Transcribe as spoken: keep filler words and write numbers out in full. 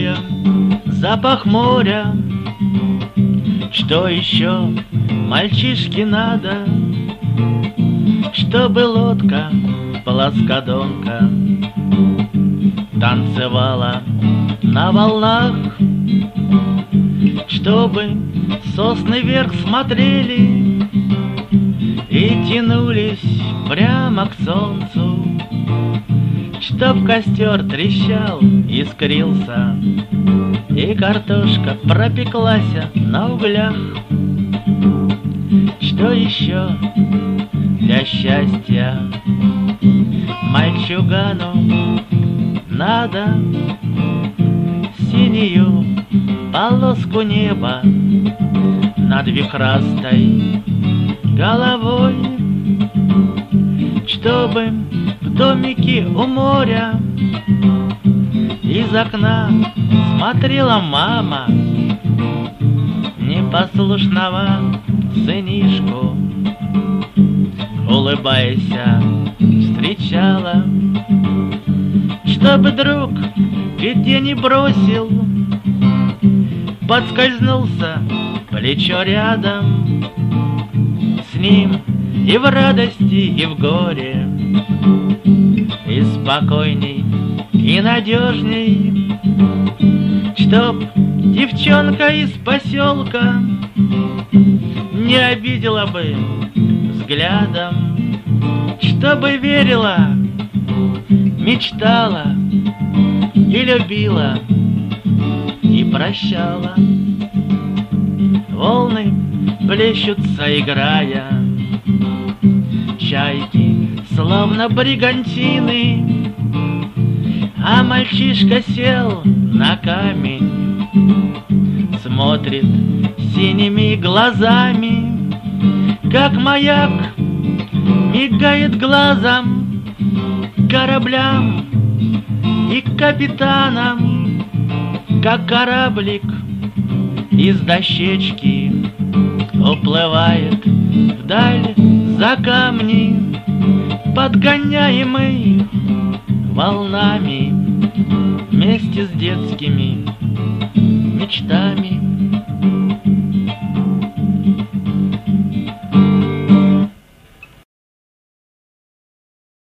чуя запах моря. Что еще мальчишке надо, чтобы лодка плоскодонка танцевала на волнах, чтобы сосны вверх смотрели и тянулись прямо к солнцу, чтоб костер трещал, искрился, и картошка пропеклась на углях. Что еще для счастья мальчугану надо? Синюю полоску неба над вихрастой головой, чтобы в домике у моря из окна смотрела мама непослушного сынишку, улыбаясь, встречала, чтобы друг в беде не бросил, подскользнулся плечо рядом с ним и в радости, и в горе, и спокойней, и надежней, чтоб девчонка из поселка не обидела бы взглядом, чтобы верила, мечтала и любила, и прощала. Волны плещутся, играя, чайки, словно бригантины, а мальчишка сел на камень, смотрит синими глазами, как маяк мигает глазом кораблям и капитанам, как кораблик из дощечки уплывает вдаль за камни, подгоняемый волнами вместе с детскими мечтами.